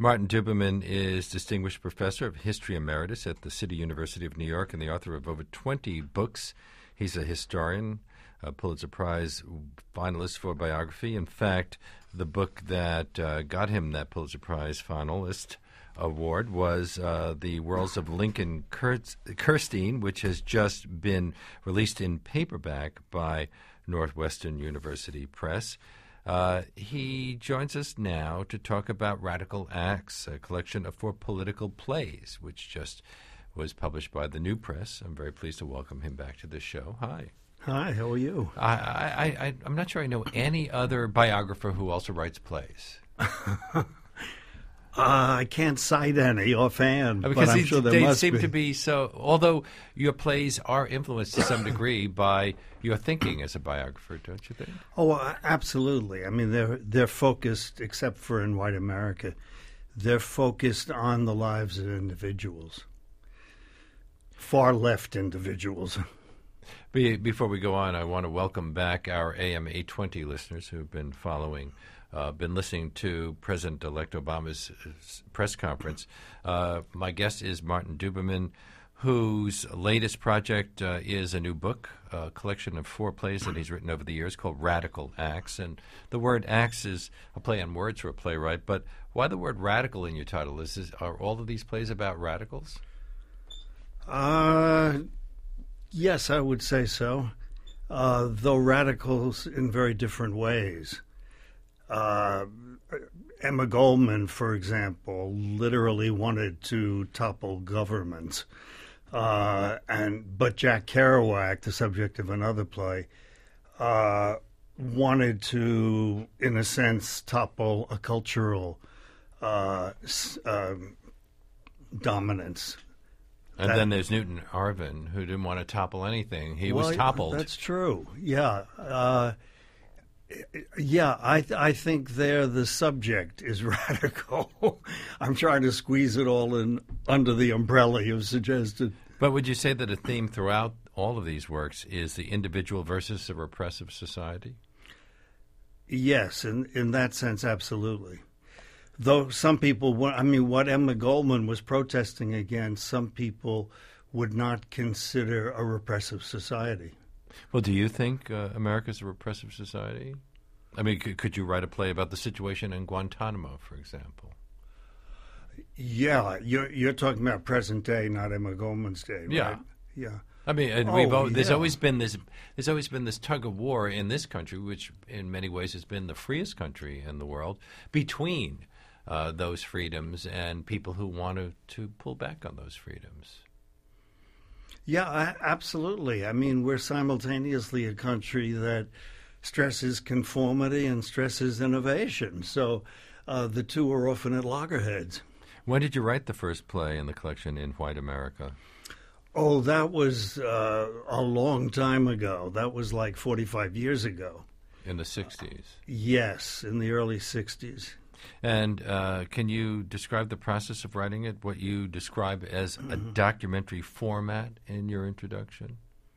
Martin Duberman is Distinguished Professor of History Emeritus at the City University of New York and the author of over 20 books. He's a historian, a Pulitzer Prize finalist for biography. In fact, the book that got him that Pulitzer Prize finalist award was The Worlds of Lincoln Kirstein, which has just been released in paperback by Northwestern University Press. He joins us now to talk about Radical Acts, a collection of 4 political plays, which just was published by the New Press. I'm very pleased to welcome him back to the show. Hi. Hi, how are you? I'm not sure I know any other biographer who also writes plays. I can't cite any offhand, because but I'm sure there they must seem be. to be so. Although your plays are influenced to some degree by your thinking as a biographer, don't you think? Oh, absolutely. I mean, they're focused, except for in white America, they're focused on the lives of individuals, far left individuals. Before we go on, I want to welcome back our AM 820 listeners who've been listening to President-elect Obama's press conference. My guest is Martin Duberman, whose latest project is a new book, a collection of 4 plays that he's written over the years called Radical Acts. And the word acts is a play on words for a playwright, but why the word radical in your title? Are all of these plays about radicals? Yes, I would say so, though radicals in very different ways. Emma Goldman, for example, literally wanted to topple governments. But Jack Kerouac, the subject of another play, wanted to, in a sense, topple a cultural dominance. And then there's Newton Arvin, who didn't want to topple anything. He was toppled. That's true. Yeah. I think there the subject is radical. I'm trying to squeeze it all in under the umbrella you've suggested. But would you say that a theme throughout all of these works is the individual versus a repressive society? Yes, in that sense, absolutely. Though some people, what Emma Goldman was protesting against, some people would not consider a repressive society. Well, do you think America's a repressive society? I mean, could you write a play about the situation in Guantanamo, for example? Yeah, you're talking about present day, not Emma Goldman's day, right? Yeah. Yeah. I mean, there's always been this tug of war in this country, which in many ways has been the freest country in the world, between those freedoms and people who want to pull back on those freedoms. Yeah, absolutely. I mean, we're simultaneously a country that stresses conformity and stresses innovation. So the two are often at loggerheads. When did you write the first play in the collection in white America? Oh, that was a long time ago. That was like 45 years ago. In the 60s? Yes, in the early 60s. And can you describe the process of writing it, what you describe as a documentary format in your introduction?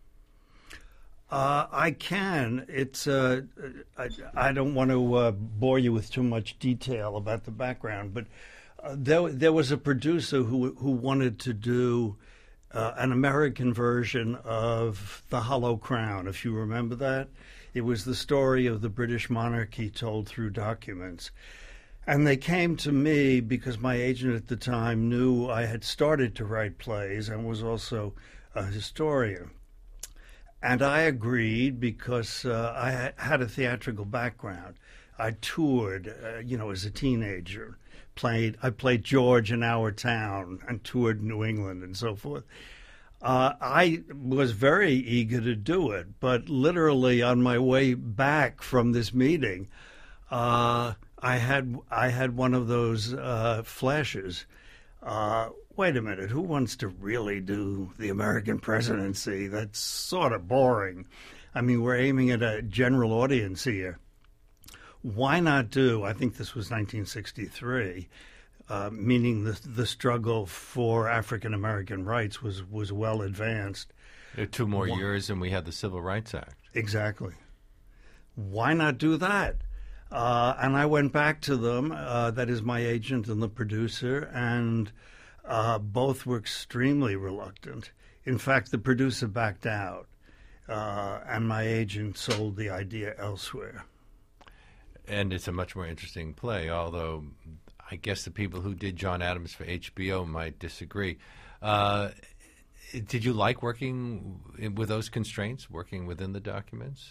I can. It's I don't want to bore you with too much detail about the background, but there was a producer who wanted to do an American version of The Hollow Crown, if you remember that. It was the story of the British monarchy told through documents. And they came to me because my agent at the time knew I had started to write plays and was also a historian. And I agreed because I had a theatrical background. I toured, as a teenager. I played George in Our Town and toured New England and so forth. I was very eager to do it, but literally on my way back from this meeting, I had one of those flashes. Wait a minute, who wants to really do the American presidency? That's sort of boring. I mean, we're aiming at a general audience here. Why not do, I think this was 1963, meaning the struggle for African-American rights was well advanced. 2 more years and we had the Civil Rights Act. Exactly. Why not do that? And I went back to them, that is my agent and the producer, and both were extremely reluctant. In fact, the producer backed out, and my agent sold the idea elsewhere. And it's a much more interesting play, although I guess the people who did John Adams for HBO might disagree. Did you like working with those constraints, working within the documents?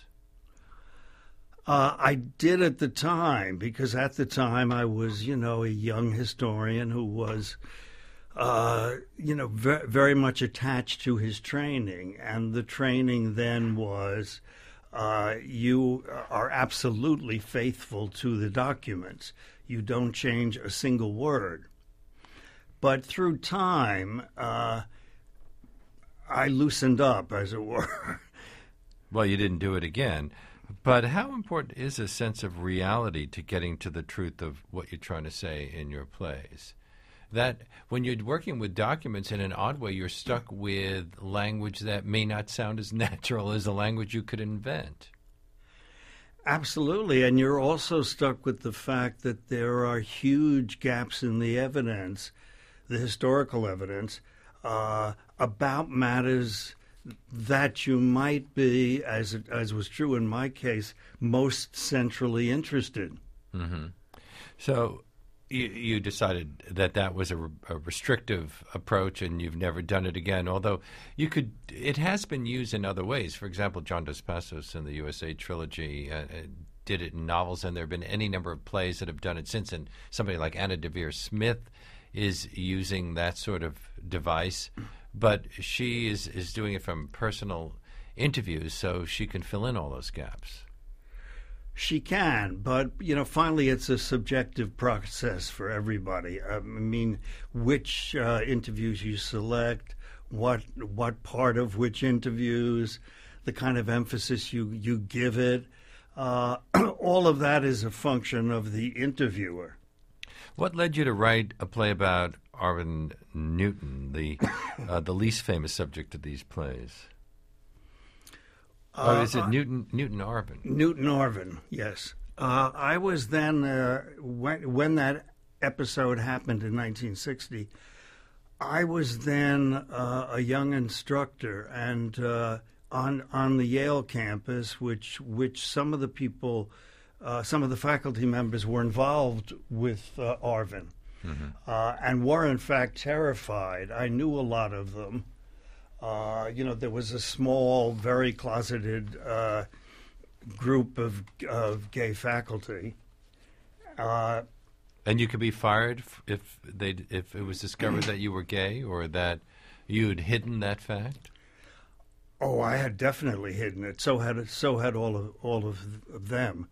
I did at the time, because at the time I was, a young historian who was, very much attached to his training. And the training then was you are absolutely faithful to the documents. You don't change a single word. But through time, I loosened up, as it were. Well, you didn't do it again. But how important is a sense of reality to getting to the truth of what you're trying to say in your plays? That when you're working with documents in an odd way, you're stuck with language that may not sound as natural as a language you could invent. Absolutely, and you're also stuck with the fact that there are huge gaps in the evidence, the historical evidence, about matters that you might be, as was true in my case, most centrally interested. Mm-hmm. So you decided that was a restrictive approach, and you've never done it again. Although it has been used in other ways. For example, John Dos Passos in the USA trilogy did it in novels, and there have been any number of plays that have done it since. And somebody like Anna Deavere Smith is using that sort of device, but she is doing it from personal interviews, so she can fill in all those gaps. She can, but finally, it's a subjective process for everybody. I mean, which interviews you select, what part of which interviews, the kind of emphasis you give it, all of that is a function of the interviewer. What led you to write a play about Arvin Newton, the least famous subject of these plays? Or is it Newton Arvin? Newton Arvin, yes. I was then, when that episode happened in 1960, I was then a young instructor, and on the Yale campus, which some of the people, some of the faculty members were involved with Arvin, and were in fact terrified. I knew a lot of them. There was a small, very closeted group of gay faculty. And you could be fired if it was discovered that you were gay, or that you had hidden that fact? Oh, I had definitely hidden it. So had all of them.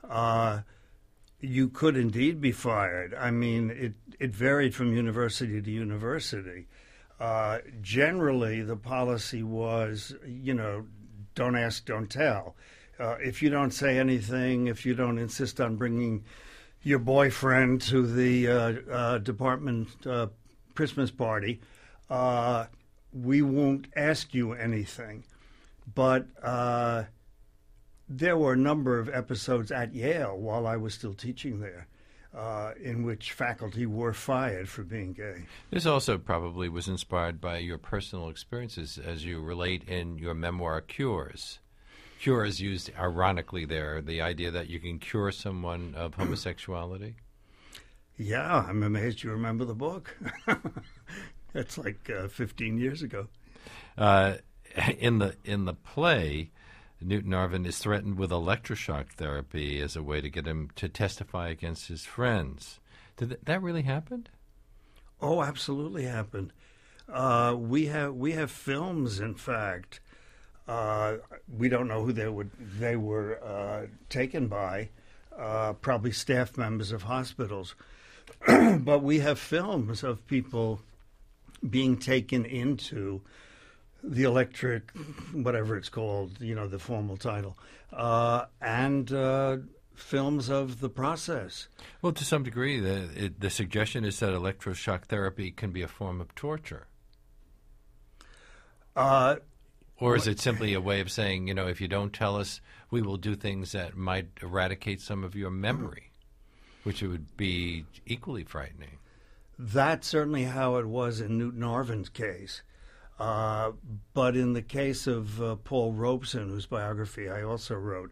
You could indeed be fired. I mean, it varied from university to university. Generally, the policy was, don't ask, don't tell. If you don't say anything, if you don't insist on bringing your boyfriend to the department Christmas party, we won't ask you anything. But there were a number of episodes at Yale while I was still teaching there, in which faculty were fired for being gay. This also probably was inspired by your personal experiences, as you relate in your memoir, Cures. Cure is used ironically there, the idea that you can cure someone of homosexuality. Yeah, I'm amazed you remember the book. That's like 15 years ago. In the play, Newton Arvin is threatened with electroshock therapy as a way to get him to testify against his friends. Did that really happen? Oh, absolutely happened. We have films, in fact. We don't know who they were taken by, probably staff members of hospitals. But we have films of people being taken into the electric, whatever it's called, the formal title, and films of the process. Well, to some degree, the suggestion is that electroshock therapy can be a form of torture. Or is it simply a way of saying, if you don't tell us, we will do things that might eradicate some of your memory, which would be equally frightening? That's certainly how it was in Newton Arvind's case. But in the case of Paul Robeson, whose biography I also wrote,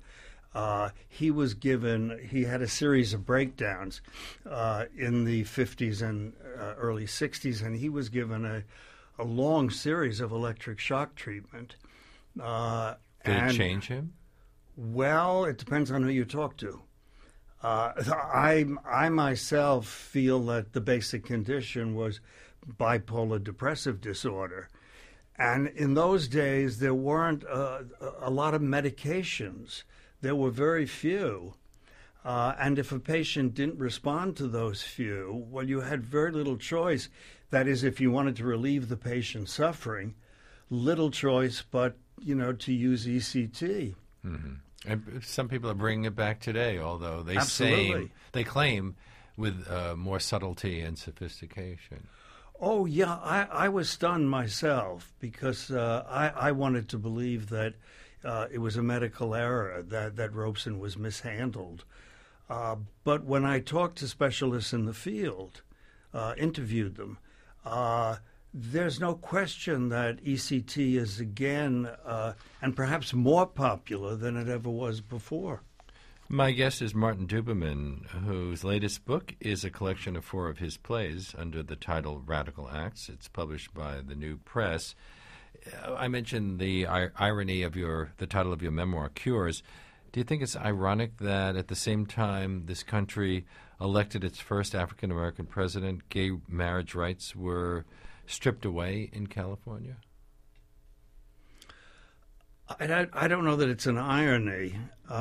he had a series of breakdowns in the 50s and early 60s, and he was given a long series of electric shock treatment. Did it change him? Well, it depends on who you talk to. I myself feel that the basic condition was bipolar depressive disorder. And in those days, there weren't a lot of medications. There were very few. And if a patient didn't respond to those few, well, you had very little choice. That is, if you wanted to relieve the patient's suffering, little choice but, to use ECT. Mm-hmm. And some people are bringing it back today, although they claim with more subtlety and sophistication. Oh, yeah, I was stunned myself because I wanted to believe that it was a medical error, that Robeson was mishandled. But when I talked to specialists in the field, interviewed them, there's no question that ECT is again and perhaps more popular than it ever was before. My guest is Martin Duberman, whose latest book is a collection of 4 of his plays under the title Radical Acts. It's published by the New Press. I mentioned the irony of the title of your memoir, Cures. Do you think it's ironic that at the same time this country elected its first African-American president, gay marriage rights were stripped away in California? I don't know that it's an irony.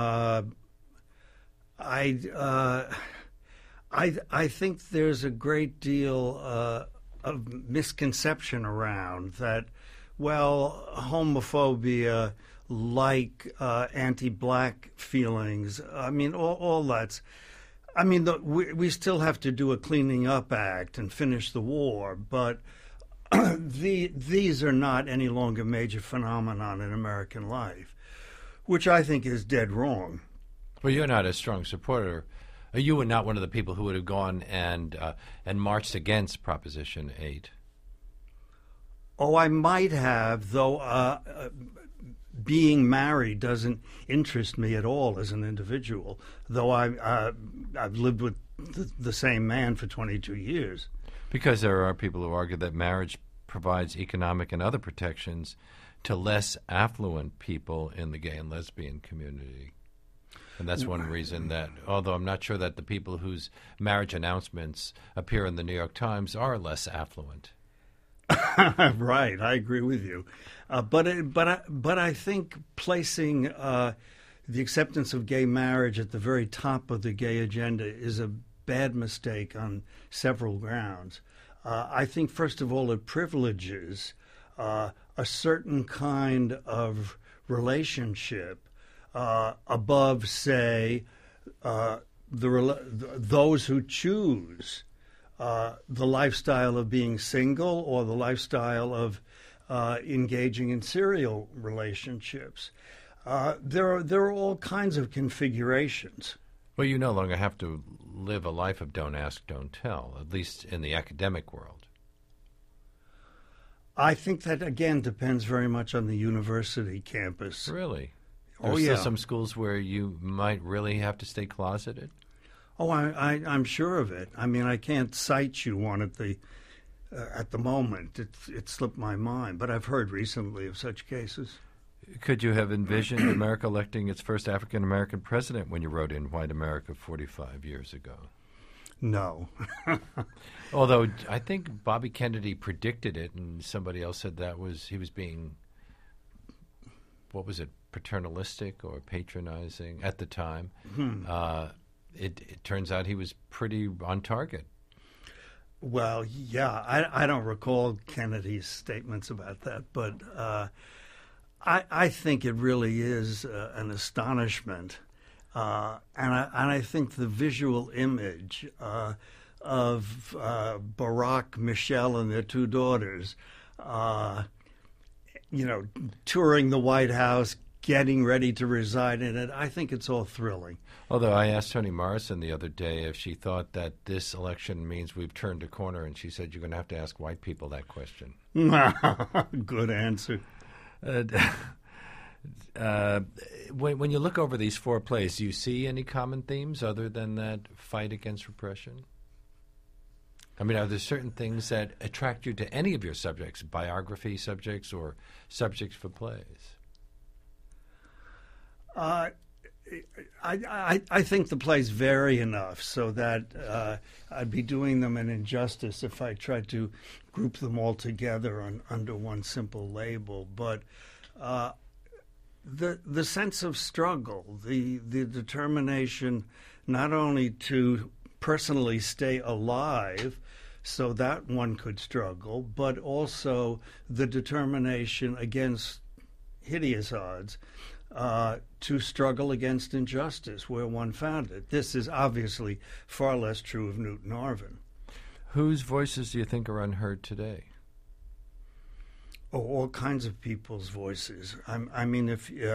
I think there's a great deal of misconception around that, well, homophobia, like anti-black feelings, all that's... we still have to do a cleaning up act and finish the war, but these are not any longer major phenomenon in American life, which I think is dead wrong. Well, you're not a strong supporter. You were not one of the people who would have gone and marched against Proposition 8. Oh, I might have, though being married doesn't interest me at all as an individual, though I've lived with the same man for 22 years. Because there are people who argue that marriage provides economic and other protections to less affluent people in the gay and lesbian community. And that's one reason that, although I'm not sure that the people whose marriage announcements appear in the New York Times are less affluent. Right, I agree with you. But I think placing the acceptance of gay marriage at the very top of the gay agenda is a bad mistake on several grounds. I think, first of all, it privileges a certain kind of relationship above, say, those who choose the lifestyle of being single or the lifestyle of engaging in serial relationships. There are all kinds of configurations. Well, you no longer have to live a life of don't ask, don't tell, at least in the academic world. I think that, again, depends very much on the university campus. Really? Oh, There's yeah. still some schools where you might really have to stay closeted? Oh, I'm sure of it. I can't cite you one at the moment. It slipped my mind, but I've heard recently of such cases. Could you have envisioned America electing its first African-American president when you wrote in White America 45 years ago? No. Although I think Bobby Kennedy predicted it, and somebody else said he was being, what was it, paternalistic or patronizing at the time. It turns out he was pretty on target. Well, yeah, I don't recall Kennedy's statements about that, but I think it really is an astonishment. And I think the visual image of Barack, Michelle, and their 2 daughters touring the White House, getting ready to reside in it. I think it's all thrilling. Although I asked Toni Morrison the other day if she thought that this election means we've turned a corner, and she said you're going to have to ask white people that question. Good answer. When you look over these 4 plays, do you see any common themes other than that fight against repression? I mean, are there certain things that attract you to any of your subjects, biography subjects or subjects for plays? I think the plays vary enough so that I'd be doing them an injustice if I tried to group them all together under one simple label. But the sense of struggle, the determination not only to personally stay alive so that one could struggle, but also the determination against hideous odds to struggle against injustice where one found it. This is obviously far less true of Newton Arvin. Whose voices do you think are unheard today? Oh, all kinds of people's voices. I mean,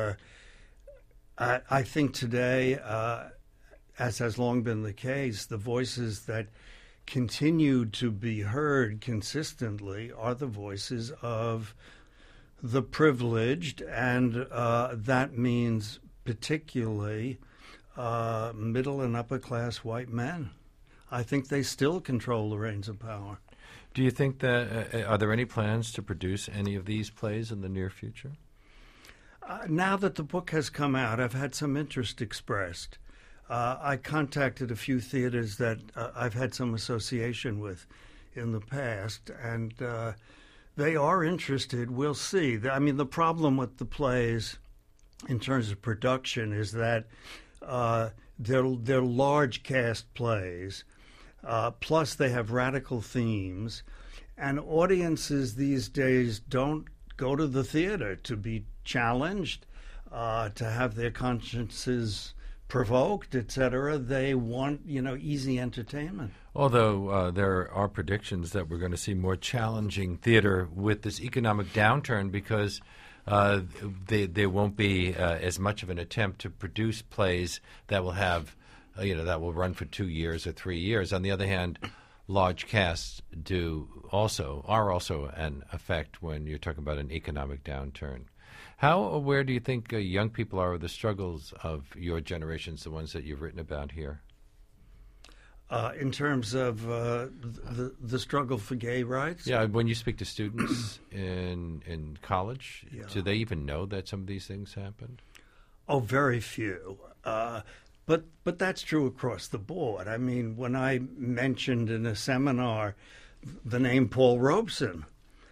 I think today, as has long been the case, the voices that continue to be heard consistently are the voices of the privileged, and that means particularly middle and upper class white men. I think they still control the reins of power. Do you think that are there any plans to produce any of these plays in the near future? Now that the book has come out, I've had some interest expressed. I contacted a few theaters that I've had some association with in the past, and they are interested. We'll see. I mean, the problem with the plays in terms of production is that they're large cast plays, plus they have radical themes, and audiences these days don't go to the theater to be challenged, to have their consciences provoked, etc. They want, easy entertainment. Although there are predictions that we're going to see more challenging theater with this economic downturn because there won't be as much of an attempt to produce plays that will have, that will run for 2 years or 3 years. On the other hand, large casts are also an effect when you're talking about an economic downturn. How aware do you think young people are of the struggles of your generations, the ones that you've written about here? In terms of the struggle for gay rights? Yeah, when you speak to students in college, do they even know that some of these things happened? Oh, very few. But that's true across the board. I mean, when I mentioned in a seminar the name Paul Robeson,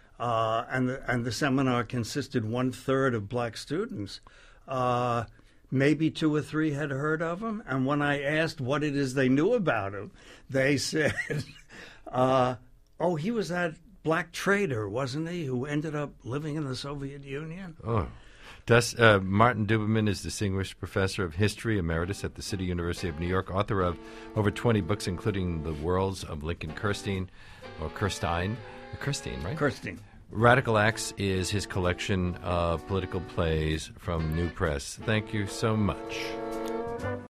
and the seminar consisted 1/3 of black students, maybe 2 or 3 had heard of him. And when I asked what it is they knew about him, they said, he was that black trader, wasn't he, who ended up living in the Soviet Union? Oh. Martin Duberman is Distinguished Professor of History Emeritus at the City University of New York, author of over 20 books, including The Worlds of Lincoln Kirstein, right? Kirstein. Radical Acts is his collection of political plays from New Press. Thank you so much.